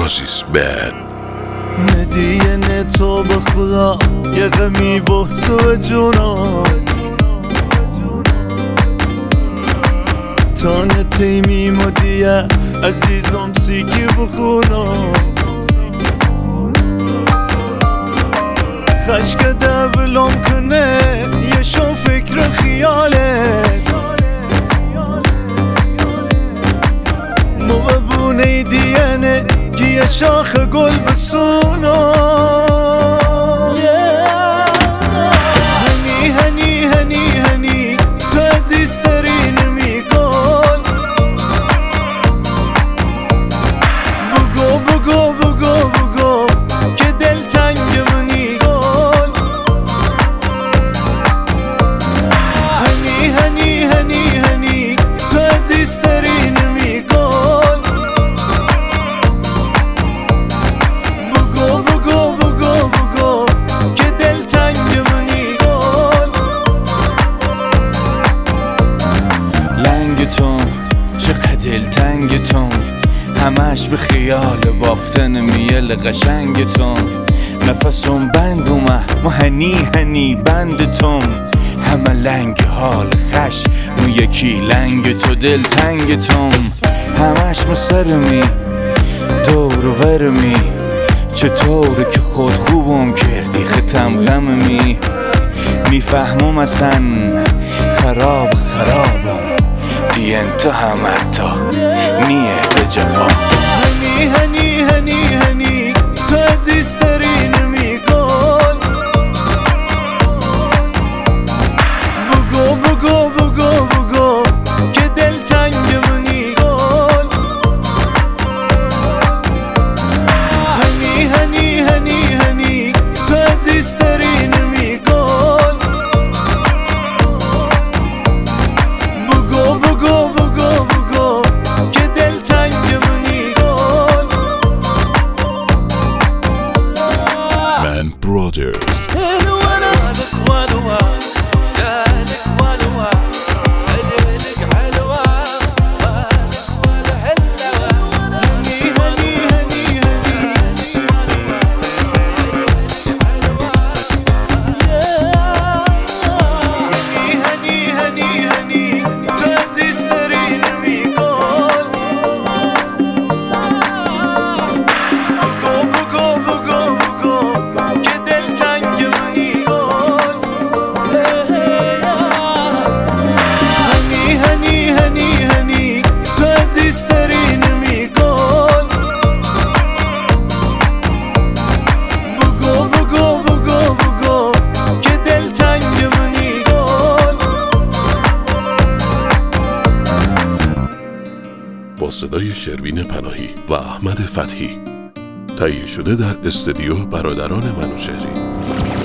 Roses Band. هدیه تو به خدا یه غمی بحث و جونا تانه تیمیم و دیه عزیزم سیکی بخونا خشک دبلم کنه یه شو فکر خیاله مو ببونه دیانه که یه شاخ گل بسونا هنی هنی هنی هنی تو عزیزترین میگل بگو بگو بگو بگو که دل تنگ منی گل هنی هنی هنی هنی تو عزیزترین میگل چقدر دلتنگتون همش به خیال بافتن میل قشنگتون نفسم بند اومه هنی هنی بندتون همه لنگ حال خش مو یکی لنگ تو دلتنگتون همش مسرمی دور و ورمی چطوره که خود خوبم کردی ختم غممی میفهمم اصلا خرابم بی انتها حتی نیه به جواب هنی هنی هنی هنی تو عزیزترین میگل بگو بگو بگو بگو که دل تنگ منی گل هنی هنی هنی هنی تو عزیزترین میگل Brothers. عزیزترین میگل بگو بگو بگو بگو که دل تنگ منی گل با صدای شروین پناهی و احمد فتحی تهیه شده در استودیو برادران منوچهری.